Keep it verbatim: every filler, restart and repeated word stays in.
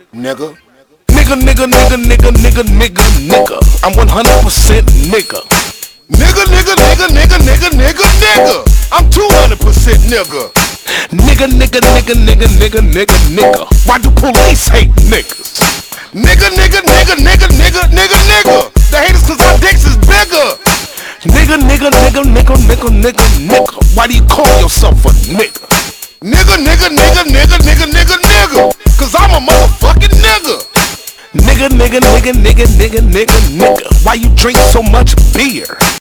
nigga. Nigga, nigga, nigga, nigga, nigga, nigga, nigga. I'm one hundred percent nigga. Nigga, nigga, nigga, nigga, nigga, nigga, nigga. I'm two hundred percent nigga. Nigga, nigga, nigga, nigga, nigga, nigga, nigga. Why do police hate niggas? Nigga, nigga, nigga, nigga, nigga, nigga, nigga. They hate us cause our dicks is bigger. Nigga, nigga, nigga, nigga, nigga, nigga, nigga. Why do you call yourself a nigga? Nigga, nigga, nigga, nigga, nigga, nigga, nigga. Cause I'm a motherfucking nigga. Nigga, nigga, nigga, nigga, nigga, nigga, nigga. Why you drink so much beer?